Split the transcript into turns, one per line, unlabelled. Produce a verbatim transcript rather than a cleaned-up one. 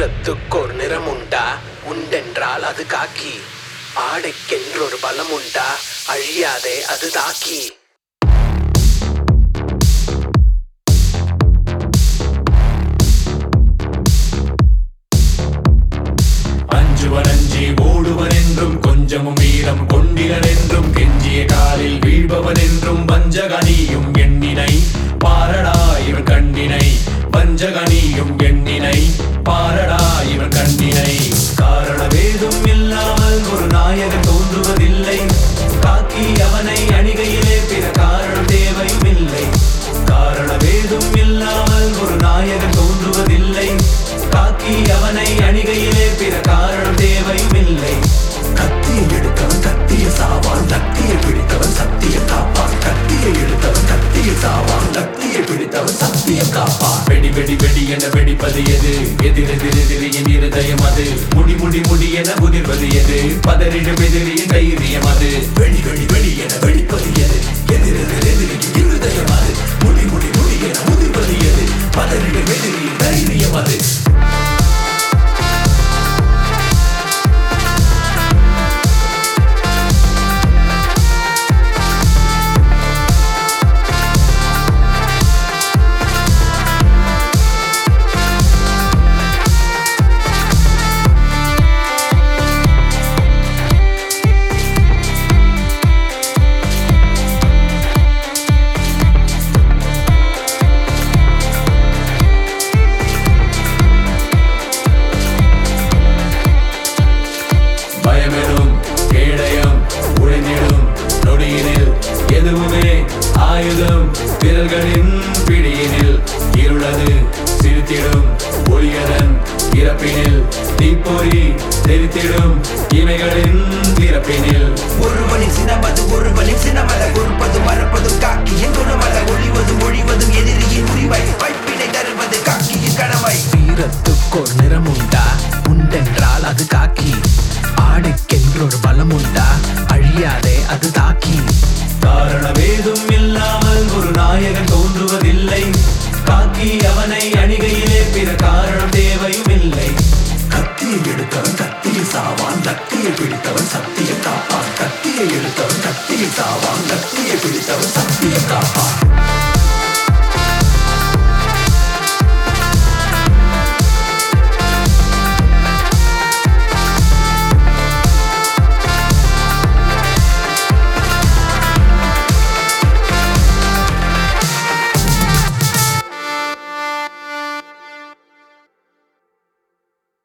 வீரத்துக்கோர் நிறமுண்டா, உண்டென்றால் அது காக்கி. ஆடைக்கென்றொரு பலமுண்டா, அழியாதே அது தாக்கி.
அஞ்சுவனஞ்சி ஓடுவன் என்றும் கொஞ்சமும் வீரம் கொண்டிலன் என்றும் கெஞ்சிய காலில் வீழ்பவன் என்றும் வஞ்சகனியும் எண்ணினை பாரடா இவன் கண்ணினை. வஞ்சகனியும் எண்ணினை பாரடா இவன் கண்ணினை. காரணவேதும் இல்லாமல் ஒரு நாயகன் தோன்றுவதில்லை. காக்கி அவனை அணிகையிலே பிற காரணம் தேவையும் இல்லை. காரணவேதும் இல்லாமல் ஒரு நாயகன் தோன்றுவதில்லை. காக்கி அவனை அணிகையிலே பிற காரணம் தேவையும் இல்லை.
கத்தியை எடுத்தவன் கத்திய சாவான், லத்தியை பிடித்தவன் சத்தியம் காப்பான். கத்தியை எடுத்தவன் கத்திய சாவான், லத்தியை பிடித்தவன் சத்தியம் காப்பான்.
வெடி வெடி வெடி என வெடிப்பது எது? எதிரெதிர் எதிரியின் இருதயம் அது. முடி முடி முடி என உதிர்வது எது? பதறிடும் எதிரியின் தைரியம் அது.
வெடி வெடி வெடி என வெடிப்பது எது? எதிரெதிர் எதிரியின் இருதயம் அது. முடி முடி முடி என உதிர்வது எது? பதறிடும் எதிரியின் தைரியம் அது.
பயமெனும் கேடயம் உழைந்திடும் நொடியினில் எதுவுமே ஆயுதம் விரல்களின் பிடியினில். இருளது சிரித்திடும் ஒளியதன் இறப்பினில் தீப்பொறி தெரித்திடும் இமைகளின் திறப்பினில்.
ஒருவனின் சினமது ஒருவனின் சினமல, கொடுப்பது மறப்பதும் காக்கியின் குணமல. ஒளிவதும் ஒழிவதும் எதிரியின் உரிமை, வைப்பினை தருவது காக்கியின் கடமை.
வீரத்துக்கோர் நிறமுண்டா, உண்டென்றால் அது காக்கி. ஆடைக்கென்றொரு பலமுண்டா, அழியாதே அது தாக்கி.
காரணவேதும் இல்லாமல் ஒரு நாயகன் தோன்றுவதில்லை. காக்கி அவனை அணிகையிலே பிற காரணம் தேவையும் இல்லை.
கத்தியை எடுத்தவன் கத்தியை சாவான், லத்தியை பிடித்தவன் சத்தியம் காப்பான். கத்தியை எடுத்தவன் கத்தியை சாவான், லத்தியை பிடித்தவன் சத்தியம் காப்பான்.